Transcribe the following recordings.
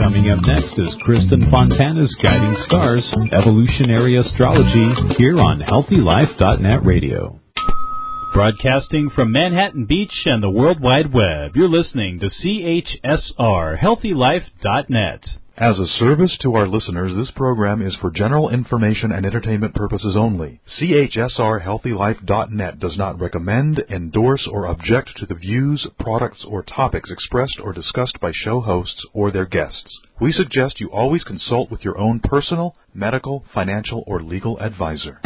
Coming up next is Kristen Fontana's Guiding Stars, Evolutionary Astrology, here on HealthyLife.net Radio. Broadcasting from Manhattan Beach and the World Wide Web, you're listening to CHSR, HealthyLife.net. As a service to our listeners, this program is for general information and entertainment purposes only. CHSR HealthyLife.net does not recommend, endorse, or object to the views, products, or topics expressed or discussed by show hosts or their guests. We suggest you always consult with your own personal, medical, financial, or legal advisor.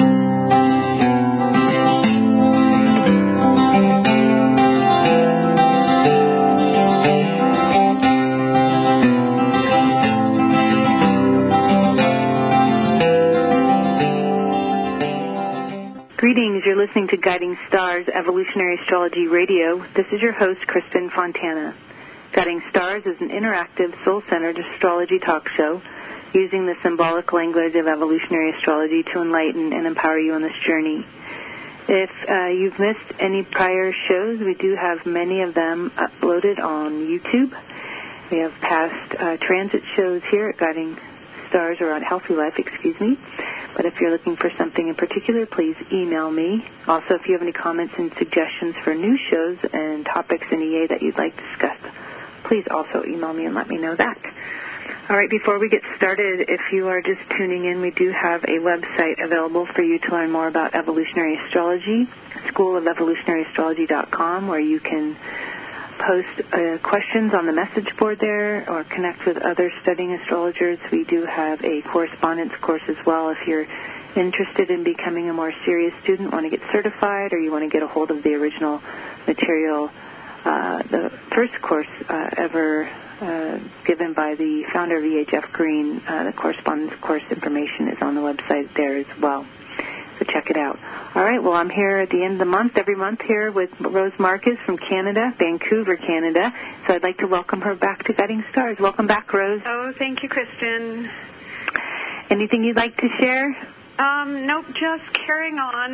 Greetings, you're listening to Guiding Stars, Evolutionary Astrology Radio. This is your host, Kristen Fontana. Guiding Stars is an interactive, soul-centered astrology talk show using the symbolic language of evolutionary astrology to enlighten and empower you on this journey. If you've missed any prior shows, we do have many of them uploaded on YouTube. We have past transit shows here at Guiding Stars, or on Healthy Life, But if you're looking for something in particular, please email me. Also, if you have any comments and suggestions for new shows and topics in EA that you'd like discussed, please also email me and let me know that. All right, before we get started, if you are just tuning in, we do have a website available for you to learn more about evolutionary astrology, schoolofelevolutionaryastrology.com, where you can post questions on the message board there or connect with other studying astrologers. We do have a correspondence course as well if you're interested in becoming a more serious student, want to get certified, or you want to get a hold of the original material. The first course ever given by the founder of EHF Green, the correspondence course information is on the website there as well. So check it out. All right, well, I'm here at the end of the month, every month here with Rose Marcus from Canada, Vancouver, Canada. So I'd like to welcome her back to Guiding Stars. Welcome back, Rose. Oh, thank you, Kristen. Anything you'd like to share? Nope, just carrying on.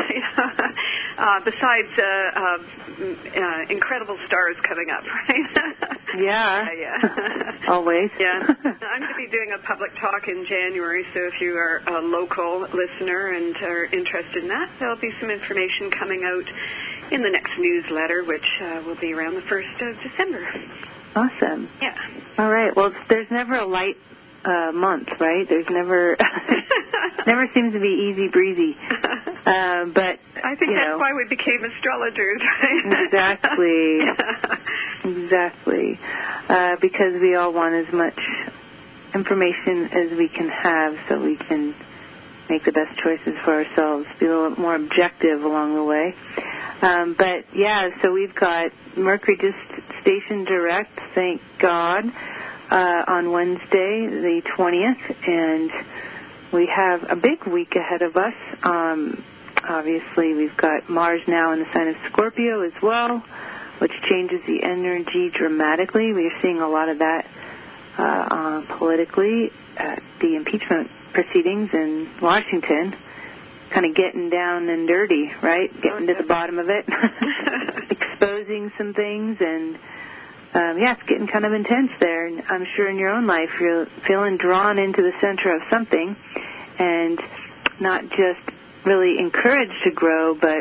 Besides incredible stars coming up, right? Yeah. Yeah. Always. Yeah. I'm going to be doing a public talk in January, so if you are a local listener and are interested in that, there'll be some information coming out in the next newsletter, which will be around the 1st of December. Awesome. Yeah. All right. Well, there's never a light month, right? There's never seems to be easy breezy. But I think that's why we became astrologers, right? Exactly. Exactly. Because we all want as much information as we can have so we can make the best choices for ourselves, be a little more objective along the way. But yeah, so we've got Mercury just stationed direct, thank God, on Wednesday, the 20th, and we have a big week ahead of us. Obviously, we've got Mars now in the sign of Scorpio as well, which changes the energy dramatically. We are seeing a lot of that politically at the impeachment proceedings in Washington, kind of getting down and dirty, right? Getting to the bottom of it, exposing some things, and it's getting kind of intense there. And I'm sure in your own life you're feeling drawn into the center of something and not just really encouraged to grow, but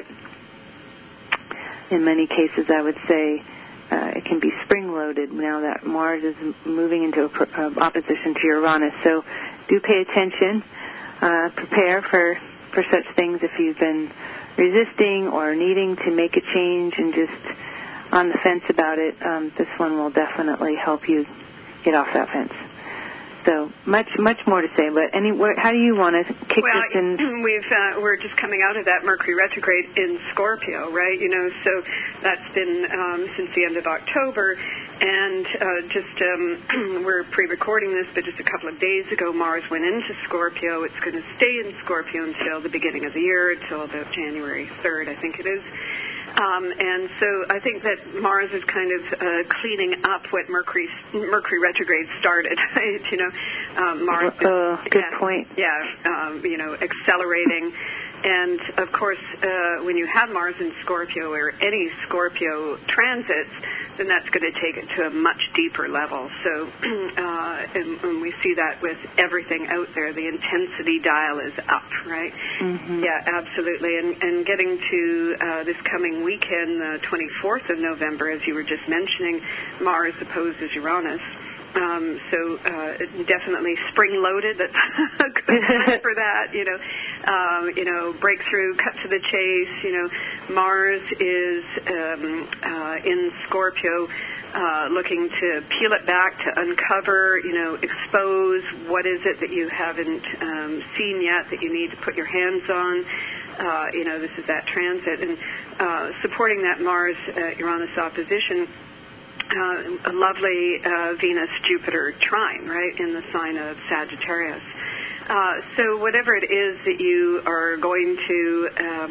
in many cases I would say it can be spring-loaded now that Mars is moving into opposition to Uranus. So do pay attention, prepare for such things if you've been resisting or needing to make a change and just on the fence about it. This one will definitely help you get off that fence. So much more to say, but how do you want to kick this in? We're just coming out of that Mercury retrograde in Scorpio, right? So that's been since the end of October, and we're pre-recording this, but just a couple of days ago, Mars went into Scorpio. It's going to stay in Scorpio until the beginning of the year, until about January 3rd, I think it is. And so I think that Mars is kind of cleaning up what Mercury retrograde started. Mars. Good point. Yeah, accelerating. And, of course, when you have Mars in Scorpio or any Scorpio transits, then that's going to take it to a much deeper level. So and we see that with everything out there. The intensity dial is up, right? Mm-hmm. Yeah, absolutely. And getting to this coming weekend, the 24th of November, as you were just mentioning, Mars opposes Uranus. So definitely spring-loaded. That's a good time for that. Breakthrough, cut to the chase. Mars is in Scorpio, looking to peel it back, to uncover, expose what is it that you haven't seen yet that you need to put your hands on. This is that transit, and supporting that Mars-Uranus opposition. A lovely Venus-Jupiter trine, right, in the sign of Sagittarius. So whatever it is that you are going to,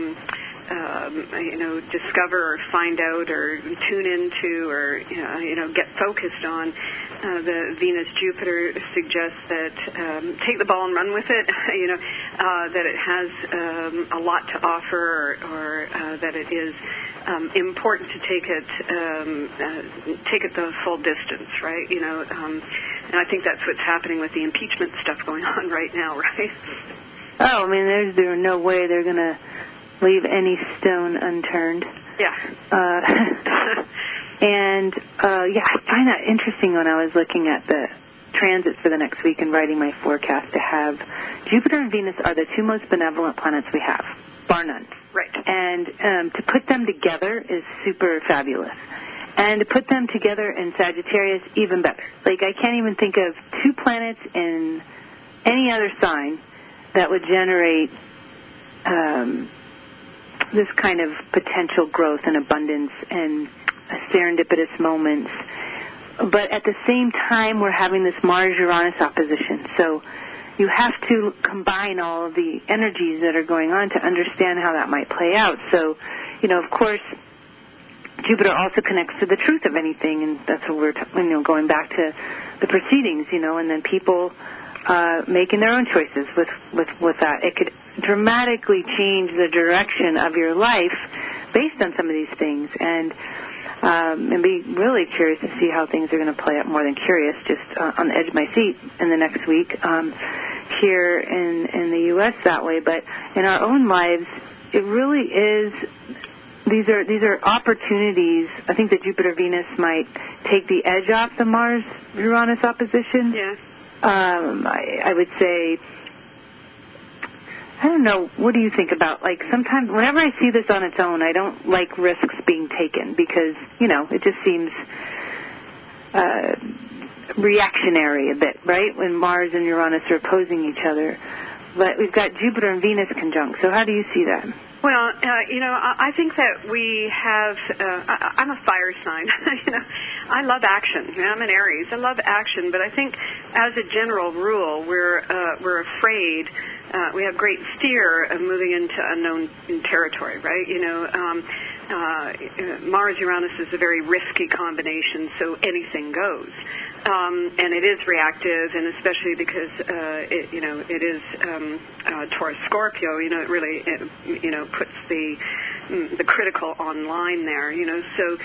discover or find out or tune into or, get focused on, the Venus-Jupiter suggests that take the ball and run with it, that it has a lot to offer or that it is important to take it the full distance, right? And I think that's what's happening with the impeachment stuff going on right now, right? Oh, I mean, there's no way they're going to leave any stone unturned. Yeah. And I find that interesting when I was looking at the transits for the next week and writing my forecast to have Jupiter and Venus are the two most benevolent planets we have, bar none. Right. And to put them together is super fabulous. And to put them together in Sagittarius, even better. Like, I can't even think of two planets in any other sign that would generate this kind of potential growth and abundance and serendipitous moments. But at the same time, we're having this Mars-Uranus opposition. So you have to combine all of the energies that are going on to understand how that might play out. So, of course, Jupiter also connects to the truth of anything, and that's what we're going back to the proceedings, and then people making their own choices with that. It could dramatically change the direction of your life based on some of these things, and be really curious to see how things are going to play out. More than curious, just on the edge of my seat in the next week here in the U.S. that way. But in our own lives, it really is. These are opportunities. I think that Jupiter-Venus might take the edge off the Mars-Uranus opposition. Yeah. I would say, I don't know, what do you think about, like, sometimes, whenever I see this on its own, I don't like risks being taken because, it just seems reactionary a bit, right, when Mars and Uranus are opposing each other. But we've got Jupiter and Venus conjunct, so how do you see that? Well, I think that we have, I'm a fire sign, I love action. I'm an Aries. I love action, but I think as a general rule, we're afraid, we have great fear of moving into unknown territory, right? Mars-Uranus is a very risky combination, so anything goes. And it is reactive, and especially because it is Taurus Scorpio. It really puts the critical online there. So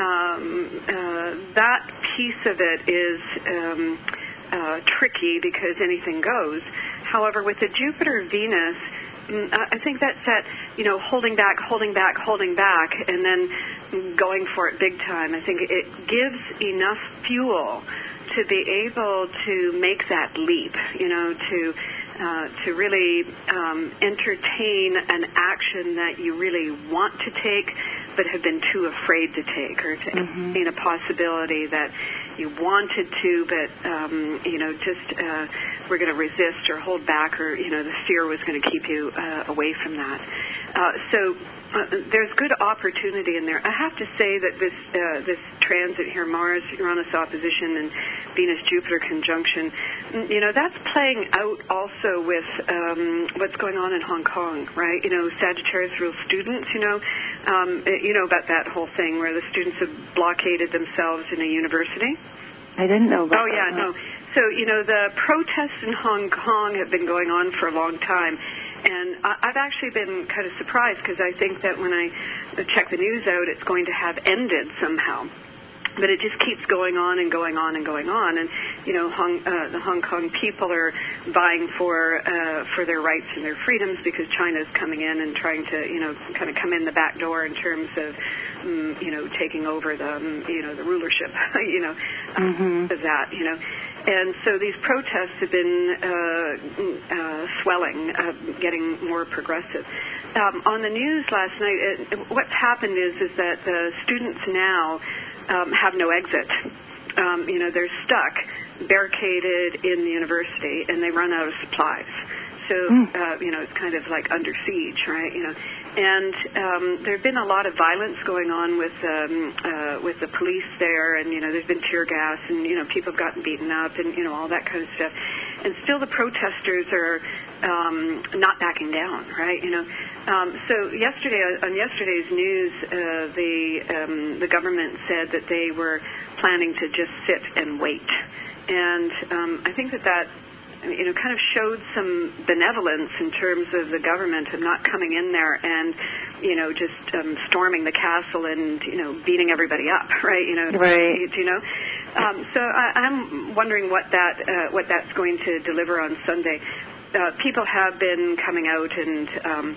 that piece of it is tricky because anything goes. However, with the Jupiter-Venus, I think that's that, holding back, and then going for it big time. I think it gives enough fuel to be able to make that leap, to really entertain an action that you really want to take but have been too afraid to take, or to entertain a possibility that you wanted to but, we're going to resist or hold back, or, the fear was going to keep you away from that. So there's good opportunity in there. I have to say that this transit here, Mars, Uranus opposition, and Venus-Jupiter conjunction, that's playing out also with what's going on in Hong Kong, right? Sagittarius rule students, about that whole thing where the students have blockaded themselves in a university. I didn't know about that. Oh, yeah, no. So, the protests in Hong Kong have been going on for a long time. And I've actually been kind of surprised because I think that when I check the news out, it's going to have ended somehow. But it just keeps going on and going on and going on. And, the Hong Kong people are vying for their rights and their freedoms because China's coming in and trying to, kind of come in the back door in terms of, taking over the rulership, of that, And so these protests have been swelling, getting more progressive. On the news last night, what's happened is that the students now have no exit. They're stuck, barricaded in the university, and they run out of supplies. So, it's kind of like under siege, right? And there have been a lot of violence going on with the police there, and, there's been tear gas, and, people have gotten beaten up, and, all that kind of stuff. And still the protesters are not backing down, right? So on yesterday's news, the government said that they were planning to just sit and wait. And I think that kind of showed some benevolence in terms of the government of not coming in there and, just storming the castle and, beating everybody up, right? Right. So I'm wondering what that's going to deliver on Sunday. People have been coming out and,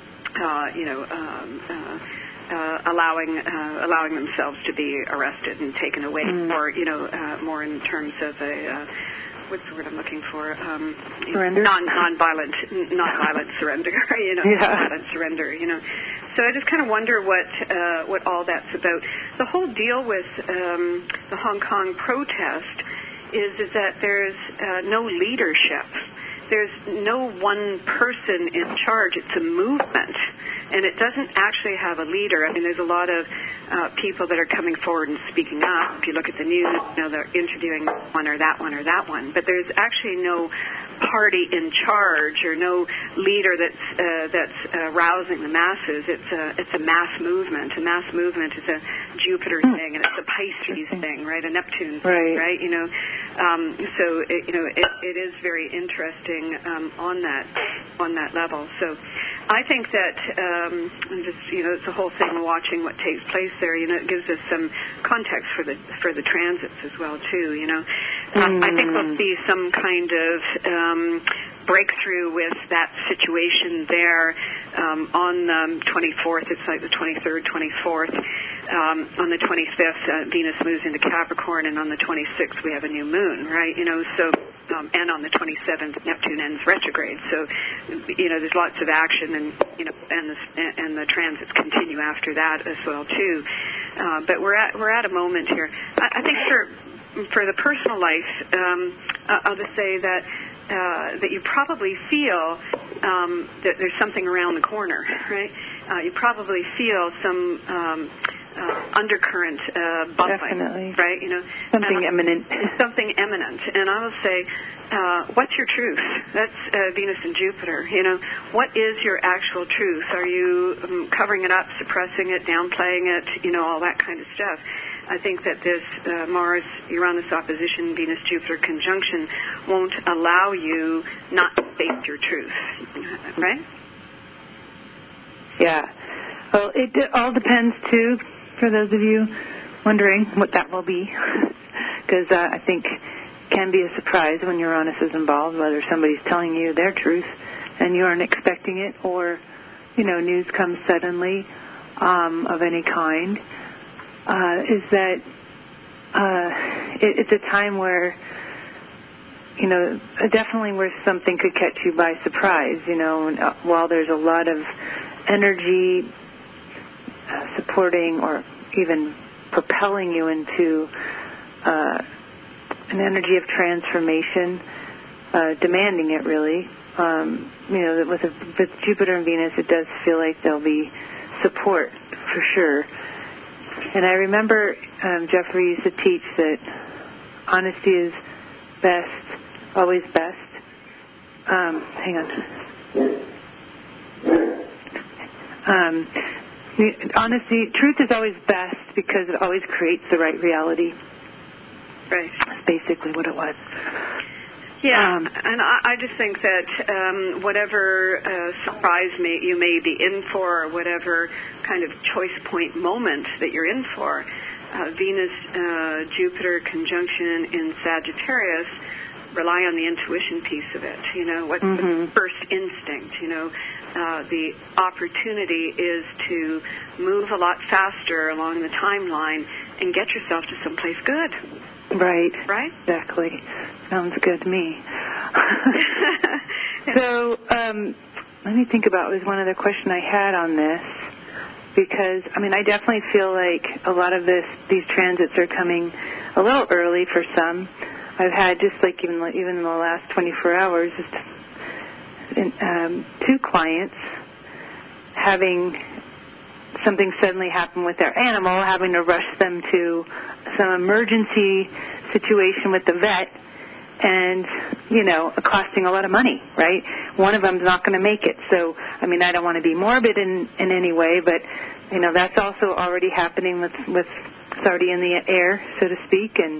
allowing themselves to be arrested and taken away, or more in terms of a. What's the word I'm looking for? Surrender? Non-violent surrender, non-violent surrender, So I just kind of wonder what all that's about. The whole deal with the Hong Kong protest is that there's no leadership. There's no one person in charge. It's a movement, and it doesn't actually have a leader. I mean, there's a lot of people that are coming forward and speaking up. If you look at the news, they're interviewing one or that one or that one. But there's actually no party in charge or no leader that's rousing the masses. It's a mass movement. A mass movement is a Jupiter thing, and it's a Pisces thing, right? A Neptune thing, right? So it is very interesting on that level. So I think that it's the whole thing of watching what takes place there. It gives us some context for the transits as well too. I think we'll see some kind of breakthrough with that situation there on the 24th. It's like the 23rd, 24th. On the 25th, Venus moves into Capricorn, and on the 26th we have a new moon, right? So. And on the 27th, Neptune ends retrograde. So, there's lots of action, and the transits continue after that as well too. But we're at a moment here. I think for the personal life, I'll just say that you probably feel that there's something around the corner, right? You probably feel some. Undercurrent bubbling, definitely, right? Something imminent. Something imminent. And I will say, what's your truth? That's Venus and Jupiter. What is your actual truth? Are you covering it up, suppressing it, downplaying it? All that kind of stuff. I think that this Mars-Uranus opposition, Venus-Jupiter conjunction won't allow you not to face your truth, right? Yeah. Well, it all depends, too, for those of you wondering what that will be, because I think it can be a surprise when Uranus is involved, whether somebody's telling you their truth and you aren't expecting it, or, news comes suddenly of any kind, is that it's a time where, definitely where something could catch you by surprise, and, while there's a lot of energy supporting or even propelling you into an energy of transformation, demanding it really. With Jupiter and Venus, it does feel like there'll be support for sure And I remember Jeffrey used to teach that honesty is best, always best. Hang on. Honesty, truth is always best because it always creates the right reality. Right. That's basically what it was. Yeah, and I just think that whatever surprise you may be in for, or whatever kind of choice point moment that you're in for, Venus-Jupiter conjunction in Sagittarius, rely on the intuition piece of it. What's the first instinct? The opportunity is to move a lot faster along the timeline and get yourself to someplace good. Right. Right? Exactly. Sounds good to me. So let me think about, it was one other question I had on this, because, I definitely feel like a lot of these transits are coming a little early for some. I've had just like even in the last 24 hours, two clients having something suddenly happen with their animal, having to rush them to some emergency situation with the vet, and, costing a lot of money, right? One of them's not going to make it. So, I don't want to be morbid in any way, but, that's also already happening with it's already in the air, so to speak, and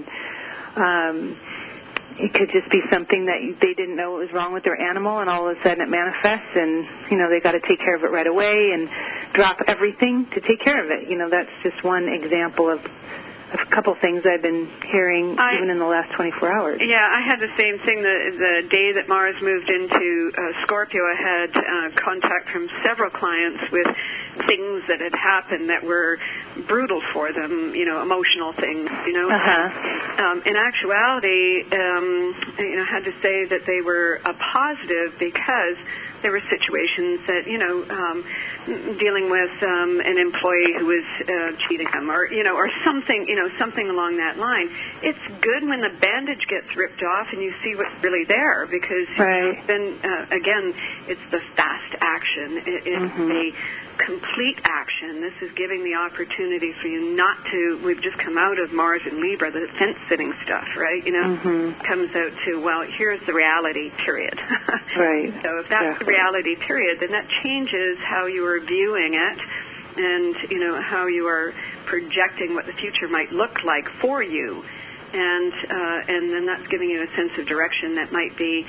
it could just be something that they didn't know what was wrong with their animal, and all of a sudden it manifests, and, they got to take care of it right away and drop everything to take care of it. That's just one example of a couple things I've been hearing even in the last 24 hours. Yeah, I had the same thing. The day that Mars moved into Scorpio, I had contact from several clients with things that had happened that were brutal for them, emotional things, In actuality, I had to say that they were a positive because there were situations that, dealing with an employee who was cheating them or something along that line. It's good when the bandage gets ripped off and you see what's really there, because then, again, it's the fast action. It's a complete action. This is giving the opportunity for you not to, we've just come out of Mars and Libra, the fence-sitting stuff, right? Comes out to, well, here's the reality, period. Right. So if that's the reality, period, then that changes how you are viewing it and, how you are projecting what the future might look like for you. And then that's giving you a sense of direction that might be,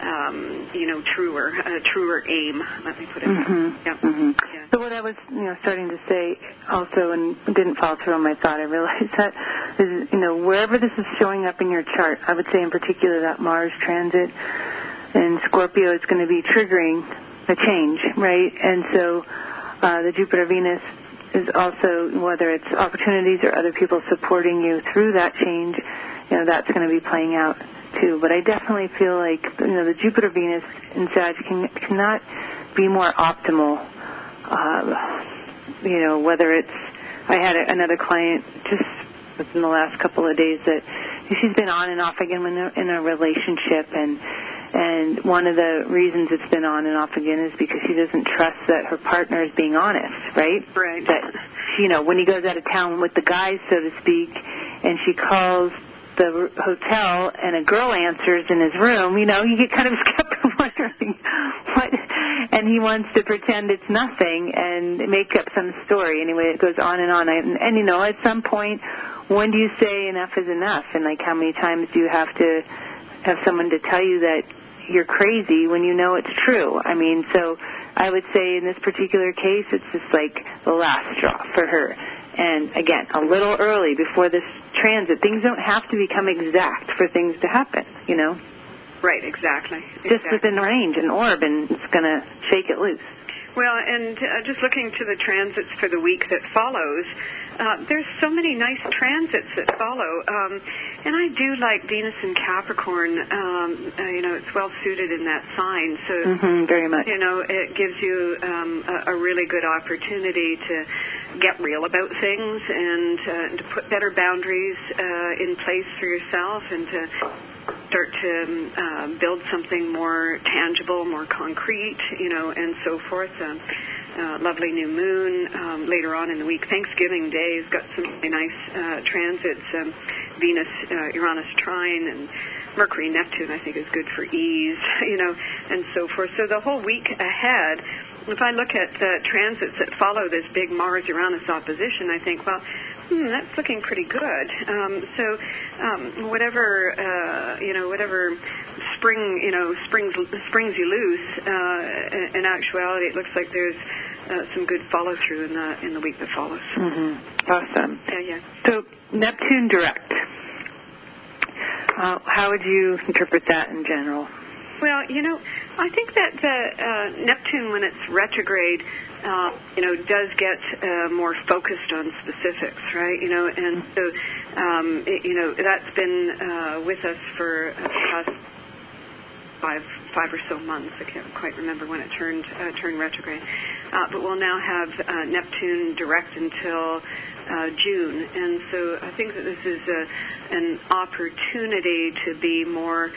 a truer aim. Let me put it that way. Yeah. So what I was, starting to say also, and didn't follow through on my thought, I realized that is, wherever this is showing up in your chart, I would say in particular that Mars transit in Scorpio is going to be triggering a change, right? And so the Jupiter-Venus is also, whether it's opportunities or other people supporting you through that change, that's going to be playing out too. But I definitely feel like, the Jupiter-Venus in Sag cannot be more optimal. Whether it's, I had another client just within the last couple of days that she's been on and off again in a relationship, and one of the reasons it's been on and off again is because she doesn't trust that her partner is being honest, right? Right. That, when he goes out of town with the guys, so to speak, and she calls the hotel and a girl answers in his room, you get kind of skeptical, wondering what, and he wants to pretend it's nothing and make up some story. Anyway, it goes on and on. And at some point, when do you say enough is enough? And, how many times do you have to have someone to tell you that you're crazy when you know it's true? So I would say in this particular case, it's just like the last straw for her. And, again, a little early before this transit. Things don't have to become exact for things to happen, Right, exactly. Just within range, an orb, and it's going to shake it loose. Well, and just looking to the transits for the week that follows, there's so many nice transits that follow. And I do like Venus in Capricorn. It's well suited in that sign. So, very much. It gives you a really good opportunity to get real about things and to put better boundaries in place for yourself and to start to build something more tangible, more concrete, and so forth. lovely new moon later on in the week. Thanksgiving Day has got some really nice transits. Venus, Uranus trine, and Mercury, Neptune, I think, is good for ease, and so forth. So the whole week ahead, if I look at transits that follow this big Mars-Uranus opposition, I think, well, that's looking pretty good. Whatever springs you loose. In actuality, it looks like there's some good follow through in the week that follows. Mm-hmm. Awesome. Yeah. So Neptune direct. How would you interpret that in general? Well, I think that Neptune, when it's retrograde, does get more focused on specifics, right? And so, that's been with us for the past five or so months. I can't quite remember when it turned retrograde. But we'll now have Neptune direct until June. And so I think that this is an opportunity to be more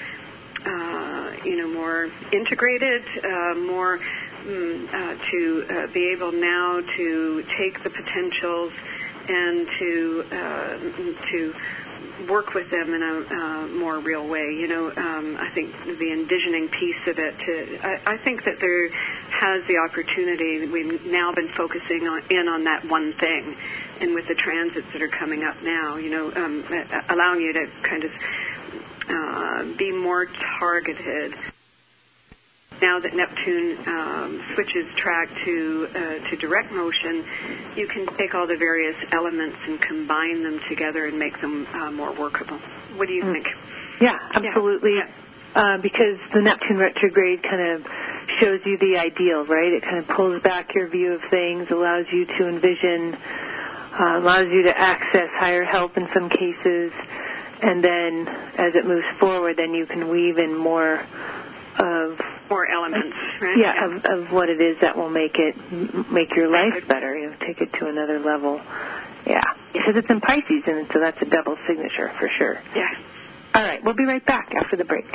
more integrated, more to be able now to take the potentials and to work with them in a more real way. I think the envisioning piece of it. I think that there has the opportunity. We've now been focusing on that one thing, and with the transits that are coming up now, allowing you to kind of be more targeted. Now that Neptune switches track to direct motion, you can take all the various elements and combine them together and make them more workable. What do you think? Yeah, absolutely. Yeah. Because the Neptune retrograde kind of shows you the ideal, right? It kind of pulls back your view of things, allows you to envision, allows you to access higher help in some cases. And then as it moves forward, then you can weave in more elements, right? Yeah, of what it is that will make your life better, take it to another level. Yeah, because it's in Pisces, and so that's a double signature for sure. Yeah. All right, we'll be right back after the break.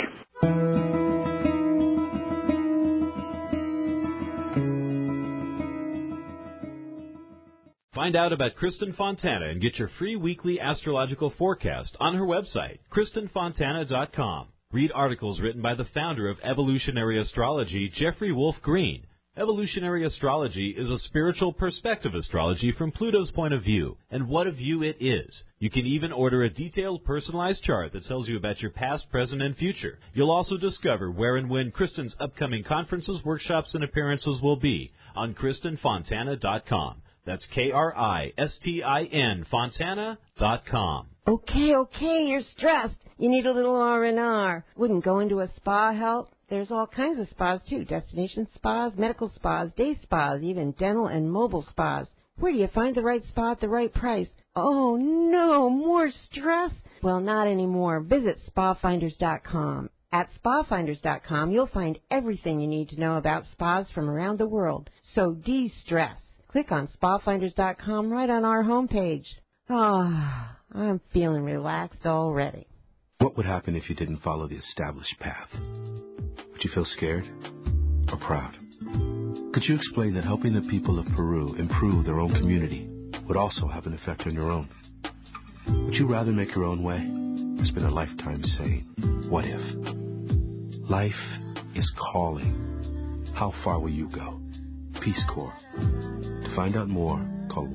Find out about Kristen Fontana and get your free weekly astrological forecast on her website, KristenFontana.com. Read articles written by the founder of Evolutionary Astrology, Jeffrey Wolf Green. Evolutionary astrology is a spiritual perspective astrology from Pluto's point of view, and what a view it is. You can even order a detailed personalized chart that tells you about your past, present, and future. You'll also discover where and when Kristen's upcoming conferences, workshops, and appearances will be on KristenFontana.com. That's KRISTIN Fontana.com. Okay, you're stressed. You need a little R&R. Wouldn't going to a spa help? There's all kinds of spas, too. Destination spas, medical spas, day spas, even dental and mobile spas. Where do you find the right spa at the right price? Oh, no, more stress? Well, not anymore. Visit spafinders.com. At spafinders.com, you'll find everything you need to know about spas from around the world. So de-stress. Click on spafinders.com right on our homepage. I'm feeling relaxed already. What would happen if you didn't follow the established path? Would you feel scared or proud? Could you explain that helping the people of Peru improve their own community would also have an effect on your own? Would you rather make your own way? Or spend a lifetime saying, what if? Life is calling. How far will you go? Peace Corps. To find out more, call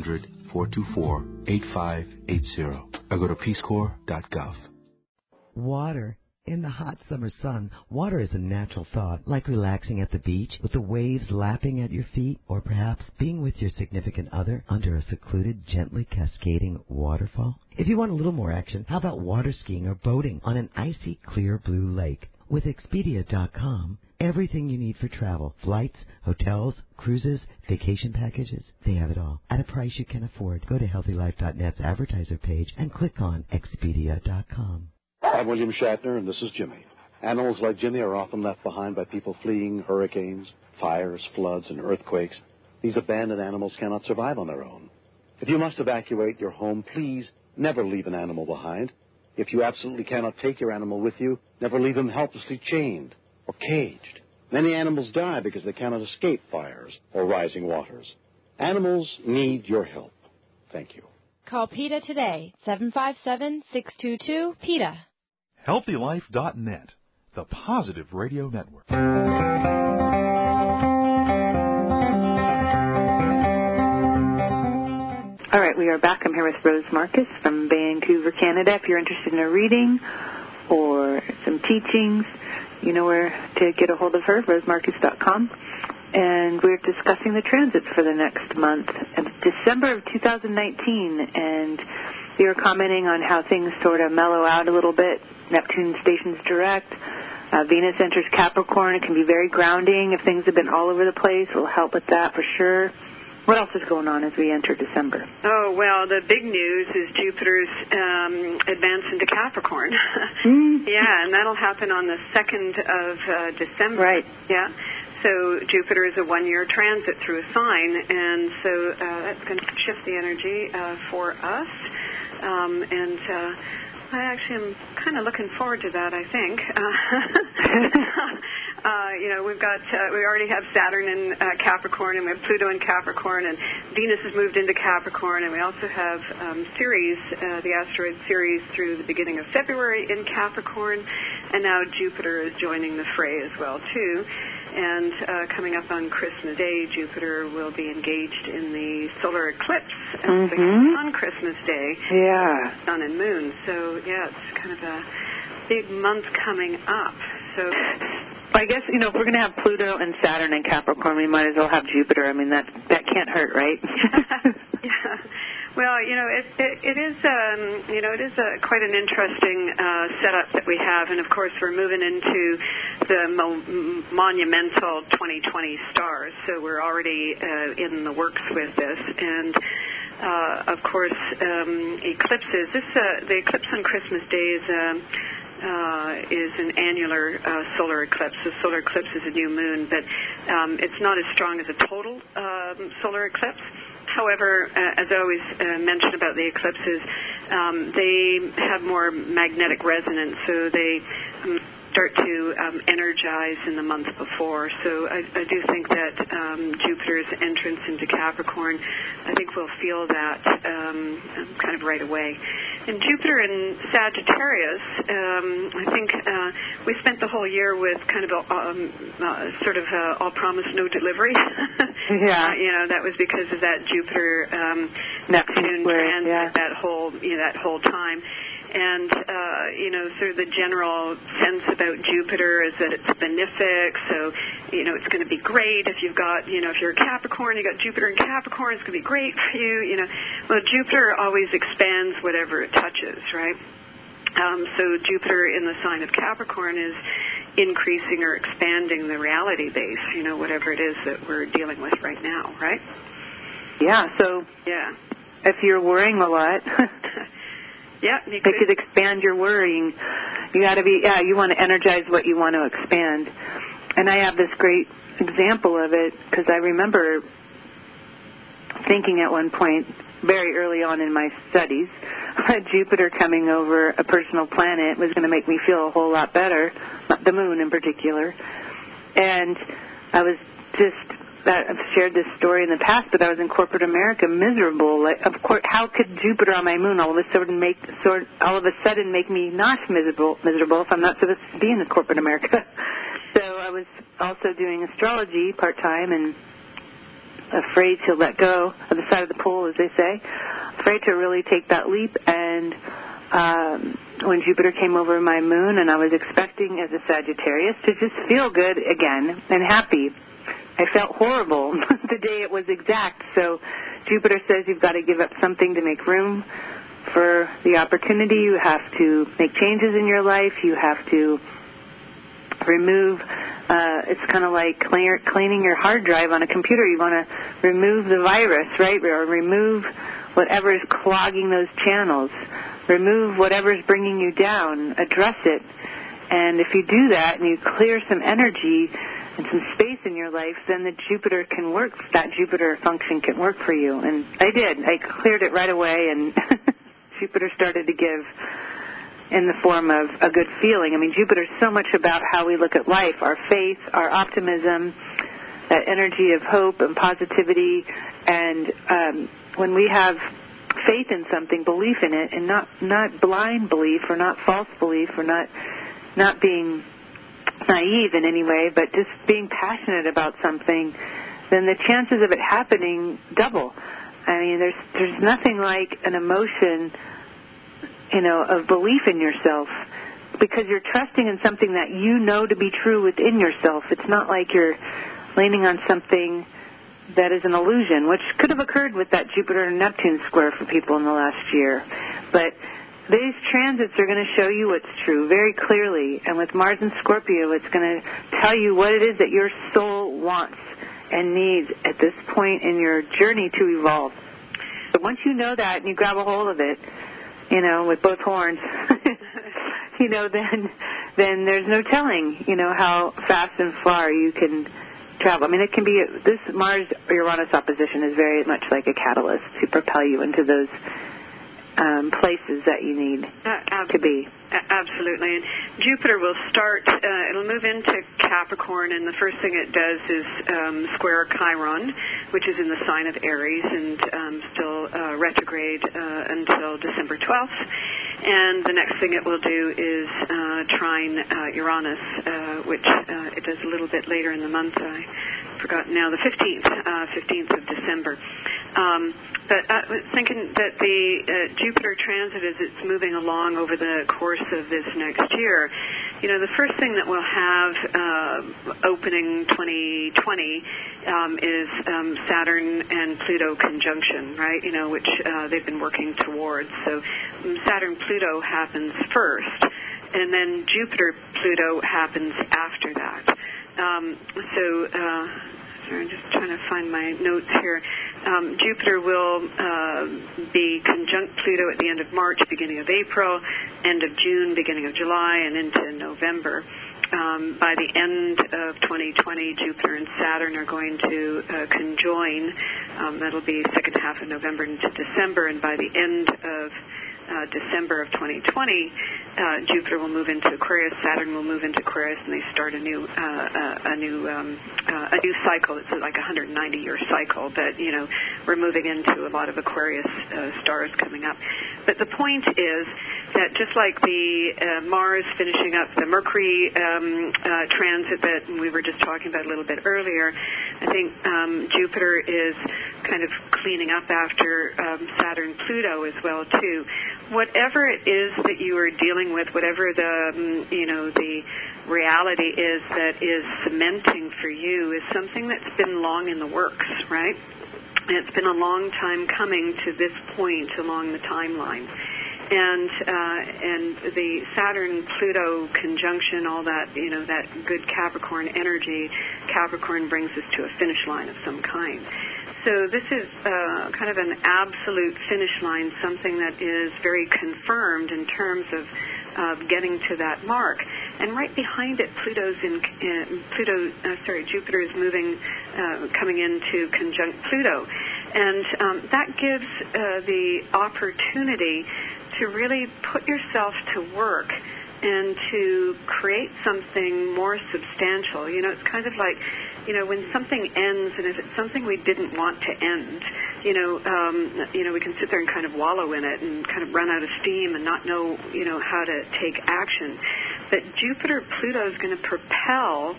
1-800-424-8580 or go to peacecorps.gov. Water. In the hot summer sun, water is a natural thought, like relaxing at the beach with the waves lapping at your feet, or perhaps being with your significant other under a secluded, gently cascading waterfall. If you want a little more action, how about water skiing or boating on an icy, clear blue lake? With Expedia.com, everything you need for travel, flights, hotels, cruises, vacation packages, they have it all at a price you can afford. Go to HealthyLife.net's advertiser page and click on Expedia.com. I'm William Shatner, and this is Jimmy. Animals like Jimmy are often left behind by people fleeing hurricanes, fires, floods, and earthquakes. These abandoned animals cannot survive on their own. If you must evacuate your home, please never leave an animal behind. If you absolutely cannot take your animal with you, never leave him helplessly chained or caged. Many animals die because they cannot escape fires or rising waters. Animals need your help. Thank you. Call PETA today, 757-622-PETA. HealthyLife.net, the Positive Radio Network. All right, we are back. I'm here with Rose Marcus from Vancouver, Canada. If you're interested in a reading or some teachings, you know where to get a hold of her, rosemarcus.com. And we're discussing the transits for the next month, December of 2019. And we were commenting on how things sort of mellow out a little bit. Neptune stations direct. Venus enters Capricorn. It can be very grounding. If things have been all over the place, it will help with that for sure. What else is going on as we enter December? Oh, well, the big news is Jupiter's advance into Capricorn. Yeah, and that'll happen on the 2nd of December. Right. Yeah. So Jupiter is a one-year transit through a sign, and so that's going to shift the energy for us. And I actually am kind of looking forward to that, I think. We already have Saturn in Capricorn, and we have Pluto in Capricorn, and Venus has moved into Capricorn, and we also have Ceres, the asteroid Ceres, through the beginning of February in Capricorn, and now Jupiter is joining the fray as well, too. And coming up on Christmas Day, Jupiter will be engaged in the solar eclipse on Christmas Day. Yeah. Sun and moon. So, yeah, it's kind of a big month coming up. So I guess, if we're going to have Pluto and Saturn in Capricorn, we might as well have Jupiter. I mean, that can't hurt, right? Yeah. Well, it is quite an interesting setup that we have, and of course we're moving into the monumental 2020 stars, so we're already in the works with this, and of course eclipses. The eclipse on Christmas Day is an annular solar eclipse. The solar eclipse is a new moon, but it's not as strong as a total solar eclipse. However, as I always mention about the eclipses, they have more magnetic resonance, so they start to energize in the month before. So I do think that Jupiter's entrance into Capricorn, I think we'll feel that kind of right away. And Jupiter in Sagittarius, I think we spent the whole year with kind of sort of all promise, no delivery. Yeah. That was because of that Jupiter Neptune transit, that whole time. And, sort of the general sense about Jupiter is that it's benefic, so, it's going to be great if you've got, if you're a Capricorn, you got Jupiter in Capricorn, it's going to be great for you, Well, Jupiter always expands whatever it touches, right? So Jupiter in the sign of Capricorn is increasing or expanding the reality base, whatever it is that we're dealing with right now, right? Yeah, so if you're worrying a lot... Yeah, they could expand your worrying. You got to be, you want to energize what you want to expand. And I have this great example of it because I remember thinking at one point, very early on in my studies, Jupiter coming over a personal planet was going to make me feel a whole lot better, the moon in particular. And I was I've shared this story in the past, but I was in corporate America miserable. Of course, how could Jupiter on my moon all of a sudden make me not miserable if I'm not supposed to be in the corporate America? So I was also doing astrology part-time and afraid to let go of the side of the pool, as they say, afraid to really take that leap. And when Jupiter came over my moon, and I was expecting as a Sagittarius to just feel good again and happy, I felt horrible the day it was exact. So Jupiter says you've got to give up something to make room for the opportunity. You have to make changes in your life. You have to remove, it's kind of like cleaning your hard drive on a computer. You want to remove the virus, right? Or remove whatever is clogging those channels. Remove whatever is bringing you down. Address it. And if you do that and you clear some energy and some space in your life, then that Jupiter function can work for you. And I did. I cleared it right away, and Jupiter started to give in the form of a good feeling. I mean, Jupiter's so much about how we look at life, our faith, our optimism, that energy of hope and positivity. And when we have faith in something, belief in it, and not blind belief or not false belief or not being naive in any way, but just being passionate about something, then the chances of it happening double. I mean, there's nothing like an emotion, of belief in yourself, because you're trusting in something that you know to be true within yourself. It's not like you're leaning on something that is an illusion, which could have occurred with that Jupiter and Neptune square for people in the last year. But these transits are going to show you what's true very clearly. And with Mars and Scorpio, it's going to tell you what it is that your soul wants and needs at this point in your journey to evolve. But once you know that and you grab a hold of it, with both horns, then there's no telling, how fast and far you can travel. I mean, it can be, this Mars-Uranus opposition is very much like a catalyst to propel you into those places that you need to be. Absolutely. And Jupiter will start, it'll move into Capricorn, and the first thing it does is square Chiron, which is in the sign of Aries, and still retrograde until December 12th. And the next thing it will do is trine Uranus, which it does a little bit later in the month. I forgot now, the 15th of December. But I was thinking that the Jupiter transit, as it's moving along over the course of this next year, the first thing that we'll have opening 2020 is Saturn and Pluto conjunction, right? Which they've been working towards. So Saturn-Pluto happens first, and then Jupiter-Pluto happens after that. I'm just trying to find my notes here. Jupiter will be conjunct Pluto at the end of March, beginning of April, end of June, beginning of July, and into November. By the end of 2020, Jupiter and Saturn are going to conjoin. That'll be second half of November into December, and by the end of December of 2020, Jupiter will move into Aquarius, Saturn will move into Aquarius, and they start a new cycle. It's like a 190-year cycle, but we're moving into a lot of Aquarius stars coming up. But the point is that just like the Mars finishing up the Mercury transit that we were just talking about a little bit earlier, I think Jupiter is kind of cleaning up after Saturn-Pluto as well too. Whatever it is that you are dealing with, whatever the reality is that is cementing for you, is something that's been long in the works, right? It's been a long time coming to this point along the timeline. And the Saturn-Pluto conjunction, all that, that good Capricorn energy, Capricorn brings us to a finish line of some kind. So this is kind of an absolute finish line, something that is very confirmed in terms of getting to that mark. And right behind it, Jupiter is moving, coming into conjunct Pluto. And that gives the opportunity to really put yourself to work and to create something more substantial. It's kind of like, when something ends, and if it's something we didn't want to end, we can sit there and kind of wallow in it and kind of run out of steam and not know, how to take action. But Jupiter-Pluto is going to propel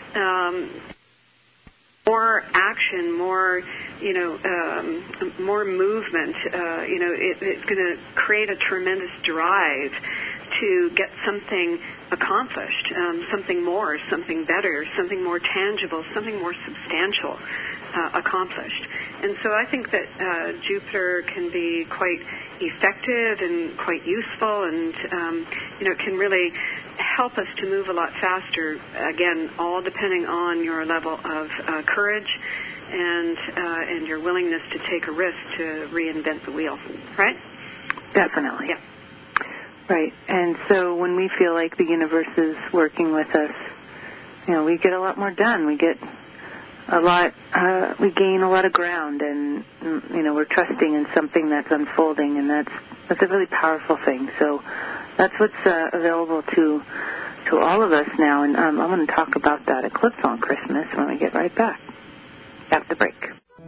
more action, more movement. It's going to create a tremendous drive to get something accomplished, something more, something better, something more tangible, something more substantial accomplished. And so I think that Jupiter can be quite effective and quite useful, and it can really help us to move a lot faster, again, all depending on your level of courage and your willingness to take a risk to reinvent the wheel, right? Definitely. Yeah. Right. And so when we feel like the universe is working with us, we get a lot more done. We get a lot, we gain a lot of ground, and, we're trusting in something that's unfolding, and that's a really powerful thing. So that's what's available to all of us now. And I'm going to talk about that eclipse on Christmas when we get right back after the break.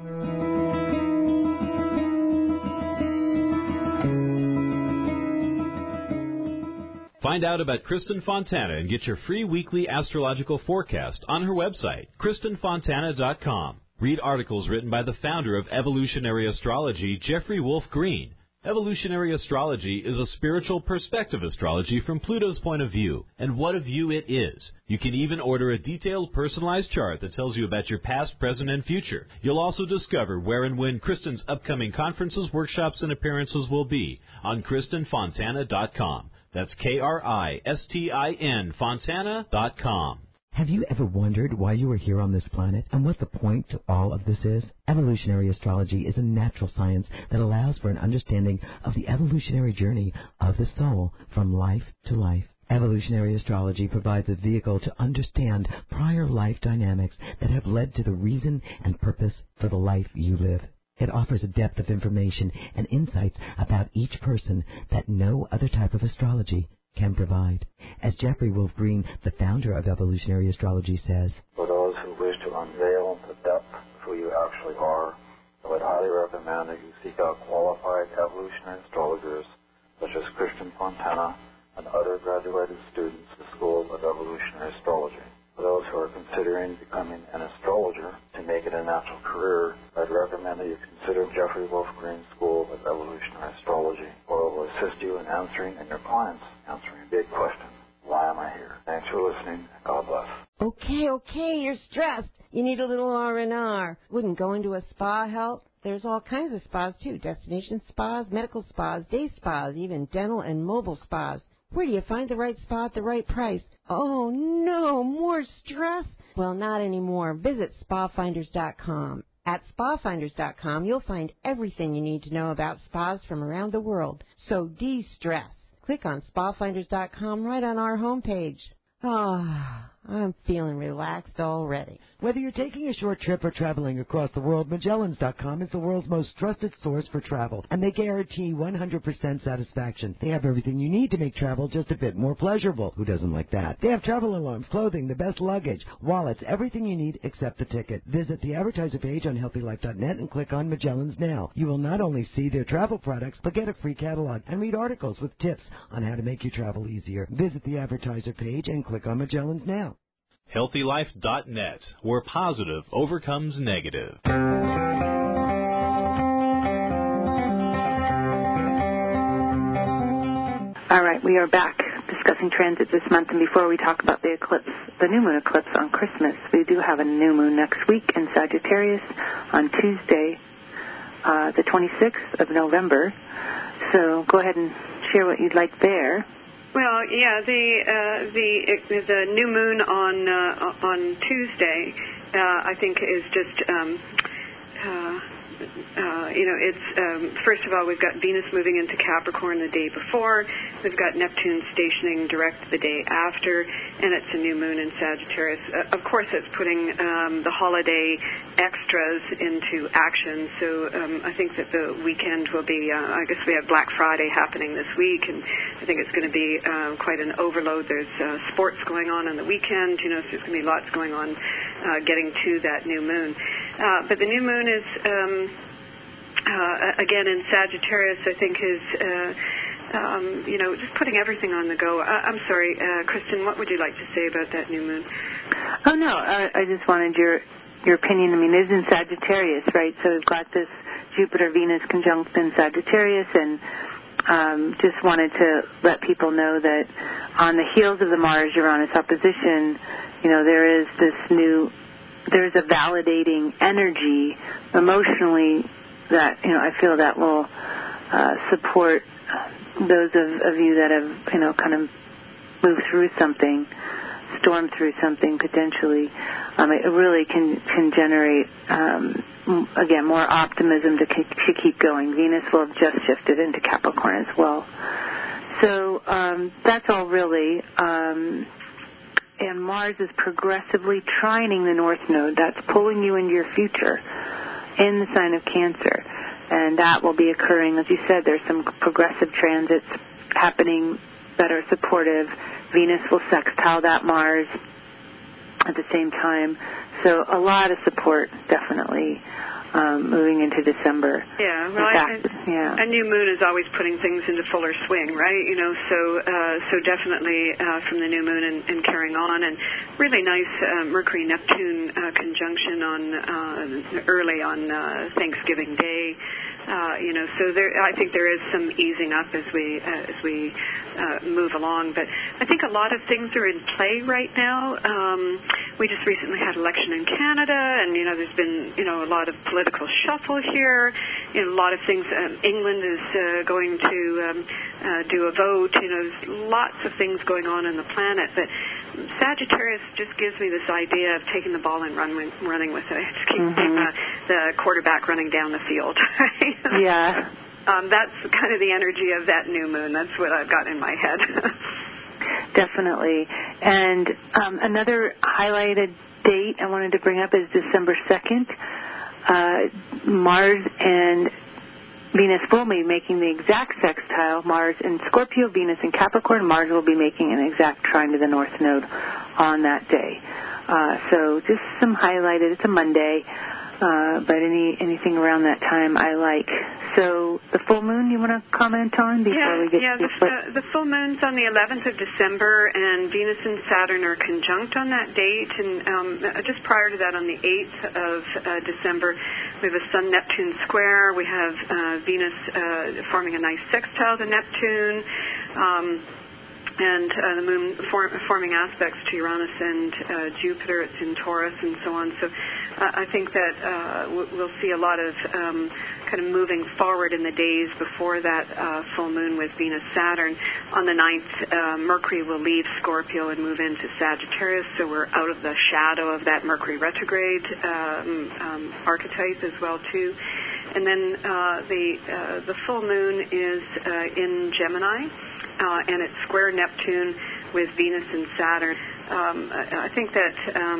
Find out about Kristen Fontana and get your free weekly astrological forecast on her website, KristenFontana.com. Read articles written by the founder of Evolutionary Astrology, Jeffrey Wolf Green. Evolutionary astrology is a spiritual perspective astrology from Pluto's point of view, and what a view it is. You can even order a detailed personalized chart that tells you about your past, present, and future. You'll also discover where and when Kristen's upcoming conferences, workshops, and appearances will be on KristenFontana.com. That's KRISTIN Fontana.com. Have you ever wondered why you are here on this planet and what the point to all of this is? Evolutionary astrology is a natural science that allows for an understanding of the evolutionary journey of the soul from life to life. Evolutionary astrology provides a vehicle to understand prior life dynamics that have led to the reason and purpose for the life you live. It offers a depth of information and insights about each person that no other type of astrology can provide. As Jeffrey Wolf Green, the founder of Evolutionary Astrology, says, for those who wish to unveil the depth of who you actually are, I would highly recommend that you seek out qualified evolutionary astrologers such as Kristen Fontana and other graduated students of the School of Evolutionary Astrology. For those who are considering becoming an astrologer to make it a natural career, I'd recommend that you consider Jeffrey Wolf Green's School of Evolutionary Astrology, where it will assist you in answering and your clients answering a big question. Why am I here? Thanks for listening. God bless. Okay, you're stressed. You need a little R&R. Wouldn't going to a spa help? There's all kinds of spas, too. Destination spas, medical spas, day spas, even dental and mobile spas. Where do you find the right spa at the right price? Oh, no, more stress? Well, not anymore. Visit spafinders.com. At spafinders.com, you'll find everything you need to know about spas from around the world. So de-stress. Click on spafinders.com right on our homepage. I'm feeling relaxed already. Whether you're taking a short trip or traveling across the world, Magellans.com is the world's most trusted source for travel, and they guarantee 100% satisfaction. They have everything you need to make travel just a bit more pleasurable. Who doesn't like that? They have travel alarms, clothing, the best luggage, wallets, everything you need except the ticket. Visit the advertiser page on HealthyLife.net and click on Magellans Now. You will not only see their travel products, but get a free catalog and read articles with tips on how to make your travel easier. Visit the advertiser page and click on Magellans Now. HealthyLife.net, where positive overcomes negative. All right, we are back discussing transit this month, and before we talk about the eclipse, the new moon eclipse on Christmas, we do have a new moon next week in Sagittarius on Tuesday, the 26th of November. So go ahead and share what you'd like there. Well, yeah, the new moon on Tuesday, I think is just it's first of all, we've got Venus moving into Capricorn the day before. We've got Neptune stationing direct the day after, and it's a new moon in Sagittarius. Of course, it's putting the holiday extras into action. So I think that the weekend will be, I guess we have Black Friday happening this week, and I think it's going to be quite an overload. There's sports going on the weekend, so there's going to be lots going on getting to that new moon. But the new moon is, again, in Sagittarius, I think is, just putting everything on the go. I'm sorry, Kristen, what would you like to say about that new moon? Oh, no, I just wanted your opinion. I mean, it is in Sagittarius, right? So we've got this Jupiter-Venus conjunct in Sagittarius, and just wanted to let people know that on the heels of the Mars-Uranus opposition, there's a validating energy emotionally that, I feel that will support those of you that have, kind of moved through something, stormed through something potentially. It really can generate, again, more optimism to keep going. Venus will have just shifted into Capricorn as well. So that's all really. And Mars is progressively trining the North Node. That's pulling you into your future in the sign of Cancer. And that will be occurring, as you said, there's some progressive transits happening that are supportive. Venus will sextile that Mars at the same time. So a lot of support, definitely, moving into December. Yeah, well, a new moon is always putting things into fuller swing, right? You know, so definitely from the new moon and carrying on, and really nice Mercury-Neptune conjunction on early on Thanksgiving Day. You know, so I think there is some easing up as we move along. But I think a lot of things are in play right now. We just recently had election in Canada, and you know, there's been a lot of political shuffle here. You know, a lot of things. England is going to do a vote. You know, there's lots of things going on in the planet. But Sagittarius just gives me this idea of taking the ball and running with it. Just keep the quarterback running down the field. Yeah. That's kind of the energy of that new moon. That's what I've got in my head. Definitely. And another highlighted date I wanted to bring up is December 2nd. Mars and Venus will be making the exact sextile. Mars in Scorpio, Venus in Capricorn. Mars will be making an exact trine to the North Node on that day. So just some highlighted. It's a Monday. But anything around that time I like. So the full moon, you want to comment on before we get to the full moon's on the 11th of December, and Venus and Saturn are conjunct on that date. And just prior to that, on the 8th of December, we have a Sun-Neptune square. We have Venus forming a nice sextile to Neptune. And the moon forming aspects to Uranus and Jupiter. It's in Taurus and so on. So I think that we'll see a lot of kind of moving forward in the days before that full moon with Venus-Saturn. On the 9th, Mercury will leave Scorpio and move into Sagittarius, so we're out of the shadow of that Mercury retrograde archetype as well, too. And then the full moon is in Gemini. And it's square Neptune with Venus and Saturn. I think that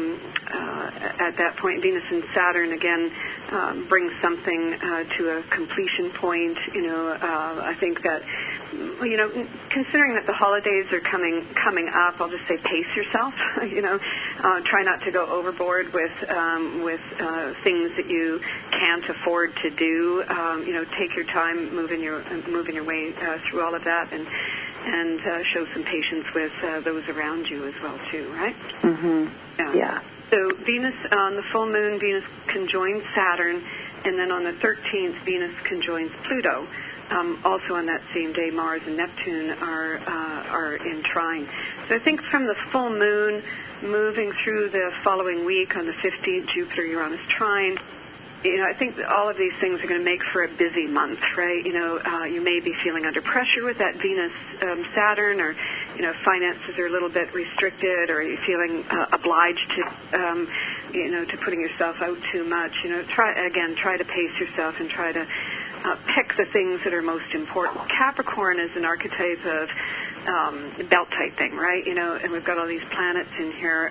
at that point, Venus and Saturn again brings something to a completion point. You know, I think that considering that the holidays are coming up, I'll just say pace yourself. Try not to go overboard with things that you can't afford to do. Take your time, moving your way through all of that, and show some patience with those around you as well too, right? Mm-hmm. Yeah. So Venus, on the full moon, Venus conjoins Saturn, and then on the 13th, Venus conjoins Pluto. Also on that same day, Mars and Neptune are in trine. So I think from the full moon, moving through the following week on the 15th, Jupiter-Uranus trine, I think that all of these things are going to make for a busy month, right? You may be feeling under pressure with that Venus-Saturn, or, finances are a little bit restricted, or you're feeling obliged to putting yourself out too much. Try to pace yourself and try to pick the things that are most important. Capricorn is an archetype of belt-type thing, right? And we've got all these planets in here.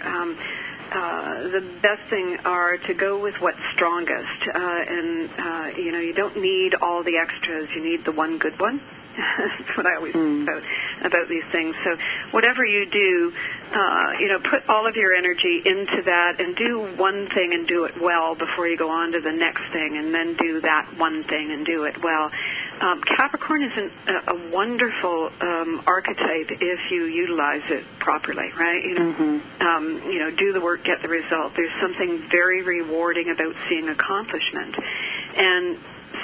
The best thing are to go with what's strongest, and you don't need all the extras. You need the one good one. That's what I always think about these things. So whatever you do, put all of your energy into that, and do one thing and do it well before you go on to the next thing, and then do that one thing and do it well. Capricorn is a wonderful archetype if you utilize it properly, right? Do the work, get the result. There's something very rewarding about seeing accomplishment. And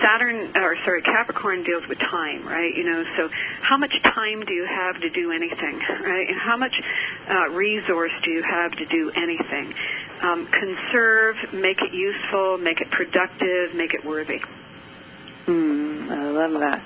Capricorn deals with time, right? So how much time do you have to do anything, right? And how much resource do you have to do anything? Conserve, make it useful, make it productive, make it worthy. I love that.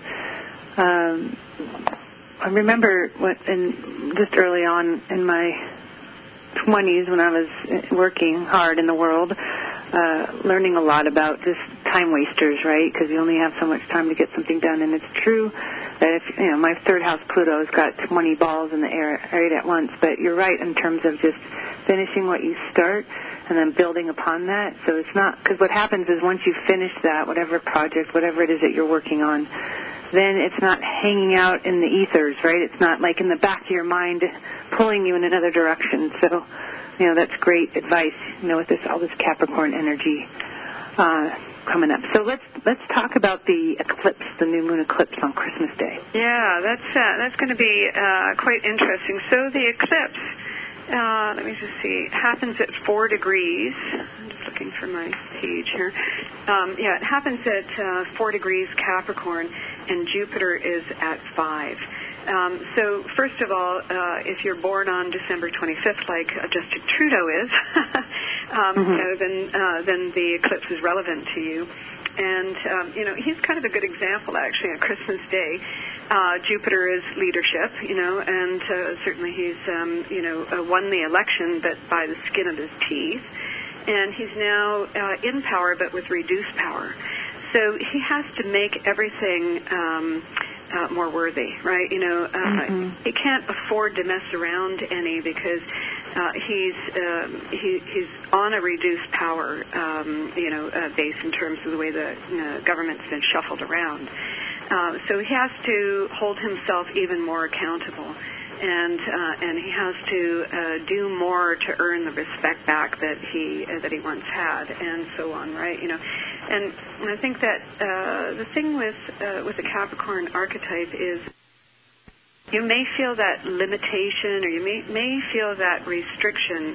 I remember just early on in my 20s when I was working hard in the world, learning a lot about just time wasters, right? Because you only have so much time to get something done. And it's true that if, my third house Pluto's got 20 balls in the air right at once. But you're right in terms of just finishing what you start and then building upon that. So it's not, because what happens is once you finish that, whatever project, whatever it is that you're working on, then it's not hanging out in the ethers, right? It's not like in the back of your mind pulling you in another direction. So, that's great advice, with all this Capricorn energy coming up. So let's talk about the eclipse, the new moon eclipse on Christmas Day. Yeah, that's going to be quite interesting. So the eclipse, let me just see, happens at 4 degrees. I'm just looking for my page here. It happens at 4 degrees Capricorn, and Jupiter is at 5. So first of all, if you're born on December 25th, like Justin Trudeau is, then the eclipse is relevant to you. And, he's kind of a good example, actually, on Christmas Day. Jupiter is leadership, and certainly he's, won the election, but by the skin of his teeth. And he's now in power, but with reduced power. So he has to make everything more worthy, right? He can't afford to mess around any because he's on a reduced power, base in terms of the way the government's been shuffled around. So he has to hold himself even more accountable. And he has to do more to earn the respect back that he once had, and so on, right? And I think that the thing with the Capricorn archetype is you may feel that limitation, or you may feel that restriction.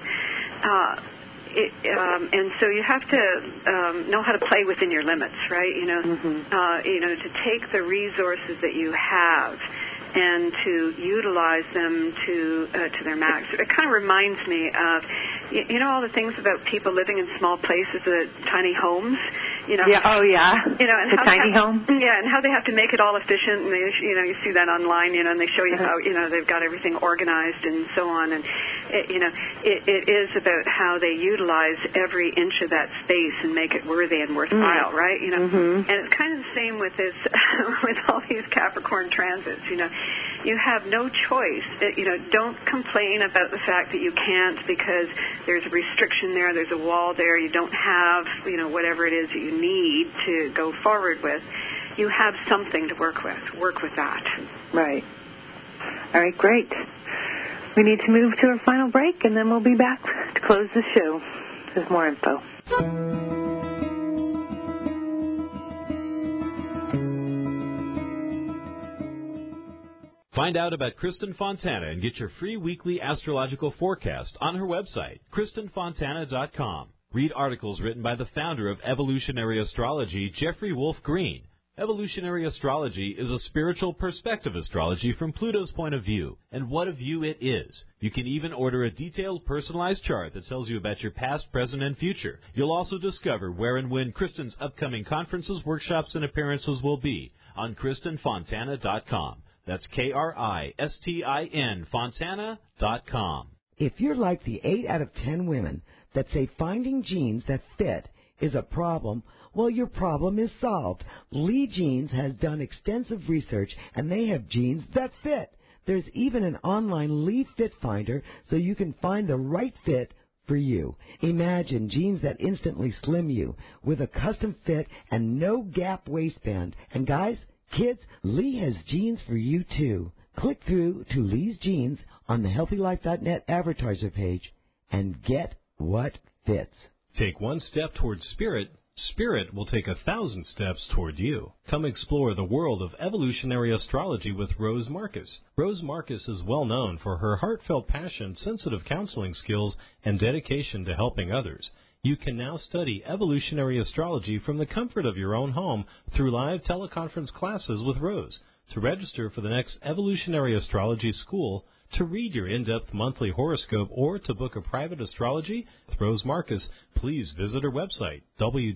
And so you have to know how to play within your limits, right? To take the resources that you have and to utilize them to their max. It kind of reminds me of, all the things about people living in small places, tiny homes. Yeah. Oh, yeah. And the tiny home. Yeah, and how they have to make it all efficient. And they, you see that online. And they show you how they've got everything organized and so on. And it is about how they utilize every inch of that space and make it worthy and worthwhile, right? And it's kind of the same with this, with all these Capricorn transits. You have no choice. Don't complain about the fact that you can't because there's a restriction there, there's a wall there, you don't have, whatever it is that you need to go forward with. You have something to work with. Work with that. Right. All right, great. We need to move to our final break, and then we'll be back to close the show. There's more info. Find out about Kristen Fontana and get your free weekly astrological forecast on her website, KristenFontana.com. Read articles written by the founder of evolutionary astrology, Jeffrey Wolf Green. Evolutionary astrology is a spiritual perspective astrology from Pluto's point of view, and what a view it is. You can even order a detailed, personalized chart that tells you about your past, present, and future. You'll also discover where and when Kristen's upcoming conferences, workshops, and appearances will be on KristenFontana.com. That's KRISTIN Fontana.com. If you're like the 8 out of 10 women that say finding jeans that fit is a problem, well, your problem is solved. Lee Jeans has done extensive research, and they have jeans that fit. There's even an online Lee Fit Finder so you can find the right fit for you. Imagine jeans that instantly slim you with a custom fit and no gap waistband. And guys, kids, Lee has jeans for you too. Click through to Lee's Jeans on the HealthyLife.net advertiser page and get what fits. Take one step towards spirit. Spirit will take 1,000 steps toward you. Come explore the world of evolutionary astrology with Rose Marcus. Rose Marcus is well known for her heartfelt passion, sensitive counseling skills, and dedication to helping others. You can now study evolutionary astrology from the comfort of your own home through live teleconference classes with Rose. To register for the next Evolutionary Astrology School, to read your in-depth monthly horoscope, or to book a private astrology with Rose Marcus, please visit her website,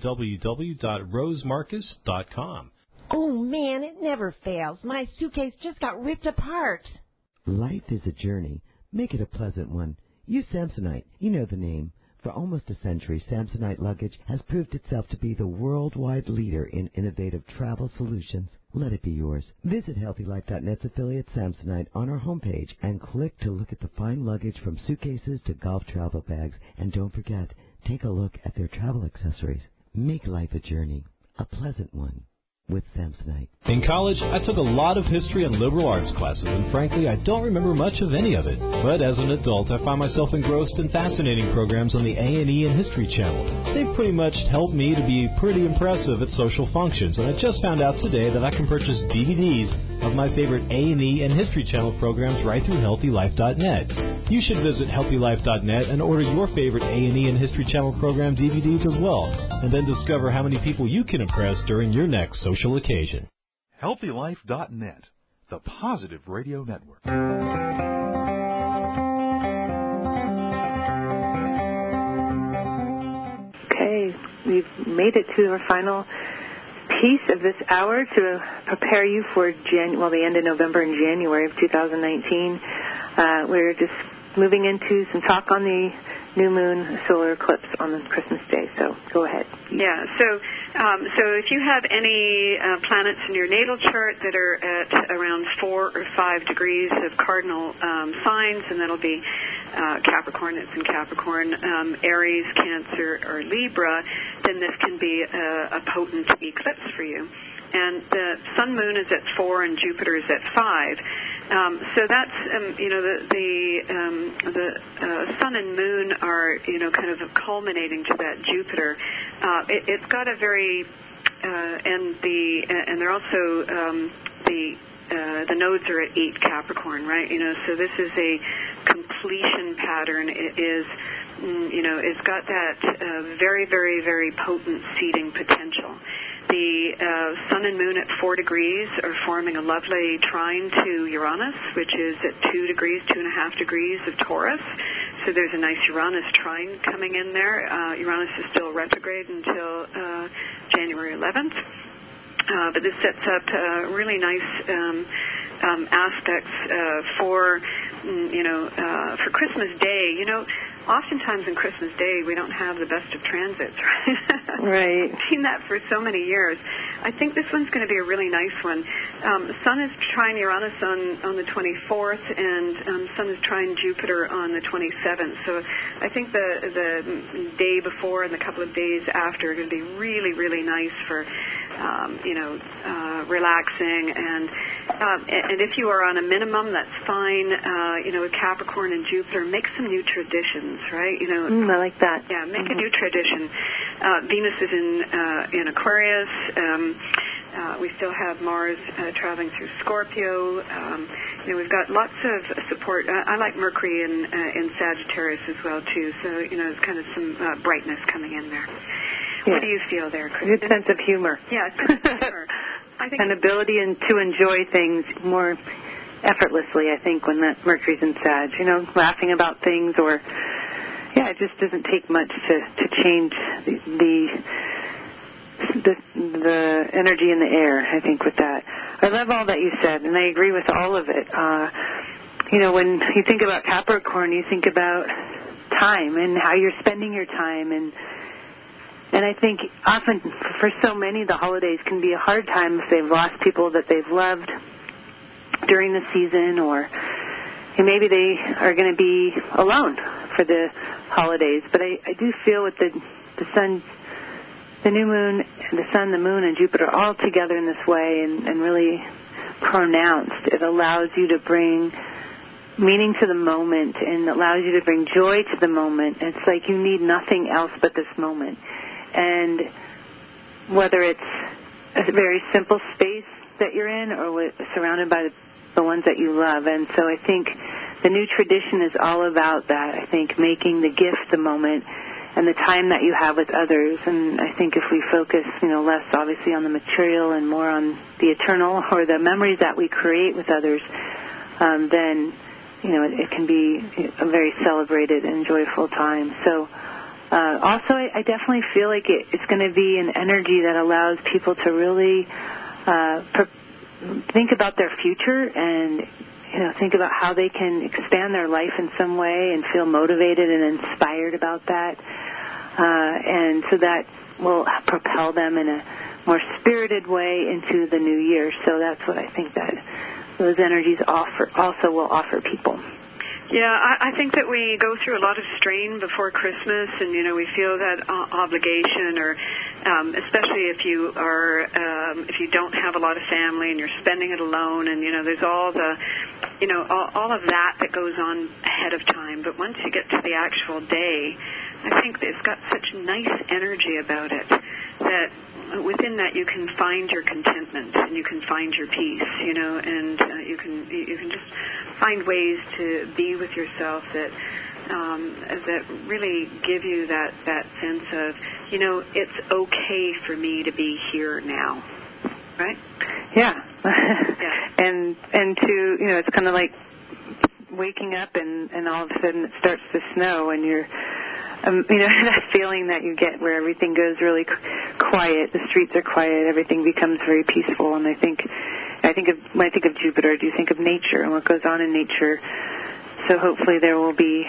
www.rosemarcus.com. Oh, man, it never fails. My suitcase just got ripped apart. Life is a journey. Make it a pleasant one. Use Samsonite. You know the name. For almost a century, Samsonite luggage has proved itself to be the worldwide leader in innovative travel solutions. Let it be yours. Visit HealthyLife.net's affiliate Samsonite on our homepage and click to look at the fine luggage from suitcases to golf travel bags. And don't forget, take a look at their travel accessories. Make life a journey, a pleasant one. with Samsonite. In college, I took a lot of history and liberal arts classes, and frankly, I don't remember much of any of it. But as an adult, I find myself engrossed in fascinating programs on the A&E and History Channel. They've pretty much helped me to be pretty impressive at social functions, and I just found out today that I can purchase DVDs of my favorite A&E and History Channel programs right through HealthyLife.net. You should visit HealthyLife.net and order your favorite A&E and History Channel program DVDs as well, and then discover how many people you can impress during your next social occasion. HealthyLife.net, the positive radio network. Okay, we've made it to our final piece of this hour to prepare you for the end of November and January of 2019. We're just moving into some talk on the new moon solar eclipse on Christmas Day. So go ahead. Yeah. So if you have any planets in your natal chart that are at around 4 or 5 degrees of cardinal signs, and that'll be Capricorn, it's in Capricorn, Aries, Cancer, or Libra, then this can be a potent eclipse for you. And the sun moon is at 4 and Jupiter is at 5. So that's the sun and moon are kind of culminating to that Jupiter. It's got a very and they're also the nodes are at 8 Capricorn, right? So this is a completion pattern. It is it's got that very, very, very potent seeding potential. The sun and moon at 4 degrees are forming a lovely trine to Uranus, which is at 2 degrees, 2.5 degrees of Taurus. So there's a nice Uranus trine coming in there. Uranus is still retrograde until January 11th. But this sets up really nice aspects for Christmas Day. Oftentimes in Christmas Day we don't have the best of transits, right? Right. I've seen that for so many years. I think this one's going to be a really nice one. Sun is trine Uranus on the 24th, and Sun is trine Jupiter on the 27th. So I think the day before and the couple of days after are going to be really, really nice for relaxing, and if you are on a minimum, that's fine. With Capricorn and Jupiter, make some new traditions, right? I like that. Yeah, make a new tradition. Venus is in Aquarius. We still have Mars traveling through Scorpio. We've got lots of support. I like Mercury in Sagittarius as well too. So it's kind of some brightness coming in there. Yeah. What do you feel there, Kristen? Good sense of humor. Yeah, sense of humor. I think an ability to enjoy things more effortlessly, I think, when that Mercury's in Sag. Laughing about things, or it just doesn't take much to change the energy in the air, I think, with that. I love all that you said, and I agree with all of it. When you think about Capricorn, you think about time and how you're spending your time, and I think often for so many the holidays can be a hard time if they've lost people that they've loved during the season, or maybe they are going to be alone for the holidays. But I do feel with the sun, the new moon, the sun, the moon, and Jupiter all together in this way and really pronounced, it allows you to bring meaning to the moment and allows you to bring joy to the moment. It's like you need nothing else but this moment. And whether it's a very simple space that you're in or surrounded by the ones that you love. And so I think the new tradition is all about that. I think making the gift the moment and the time that you have with others. And I think if we focus, less obviously on the material and more on the eternal or the memories that we create with others, then, it can be a very celebrated and joyful time. So also, I definitely feel like it's going to be an energy that allows people to really think about their future and think about how they can expand their life in some way and feel motivated and inspired about that, and so that will propel them in a more spirited way into the new year. So that's what I think that those energies will offer people. Yeah, I think that we go through a lot of strain before Christmas, and we feel that obligation, or especially if you don't have a lot of family and you're spending it alone, and there's all the all of that goes on ahead of time. But once you get to the actual day, I think it's got such nice energy about it that within that you can find your contentment and you can find your peace, and you can just find ways to be with yourself that really give you that sense of, it's okay for me to be here now, right? Yeah. Yeah. And to, it's kind of like waking up and all of a sudden it starts to snow and you're, that feeling that you get where everything goes really quiet, the streets are quiet, everything becomes very peaceful. And I think when I think of Jupiter, I do think of nature and what goes on in nature. So hopefully there will be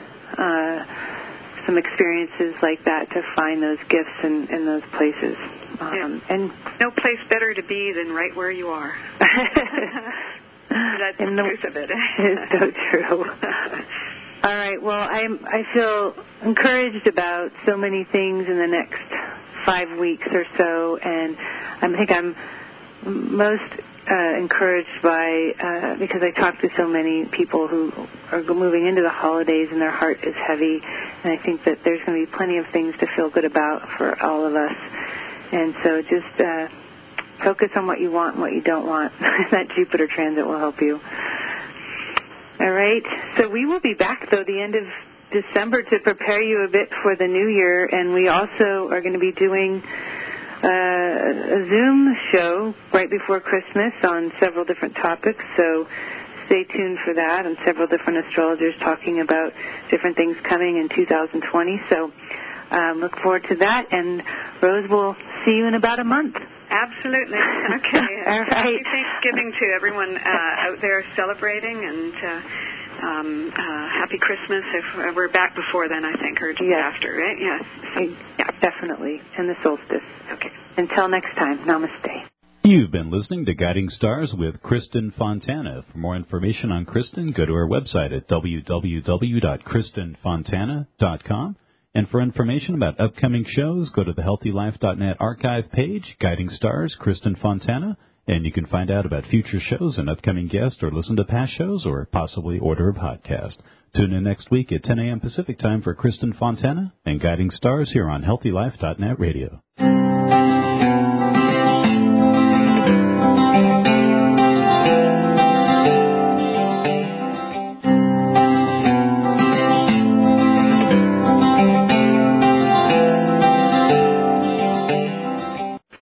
some experiences like that to find those gifts in those places. And no place better to be than right where you are. That's the truth of it. It's so true. All right. Well, I feel encouraged about so many things in the next 5 weeks or so, and I think I'm most encouraged by because I talk to so many people who are moving into the holidays and their heart is heavy, and I think that there's going to be plenty of things to feel good about for all of us. And so just focus on what you want and what you don't want. That Jupiter transit will help you. All right. So we will be back, though, the end of December to prepare you a bit for the new year. And we also are going to be doing a Zoom show right before Christmas on several different topics. So stay tuned for that, and several different astrologers talking about different things coming in 2020. So look forward to that. And Rose, will see you in about a month. Absolutely. Okay. All right. Happy Thanksgiving to everyone out there celebrating, and happy Christmas if we're back before then, I think, or just after, right? Yes. Yeah, definitely. And the solstice. Okay. Until next time, namaste. You've been listening to Guiding Stars with Kristen Fontana. For more information on Kristen, go to our website at www.kristenfontana.com. And for information about upcoming shows, go to the HealthyLife.net archive page, Guiding Stars, Kristen Fontana, and you can find out about future shows and upcoming guests, or listen to past shows, or possibly order a podcast. Tune in next week at 10 a.m. Pacific Time for Kristen Fontana and Guiding Stars here on HealthyLife.net Radio.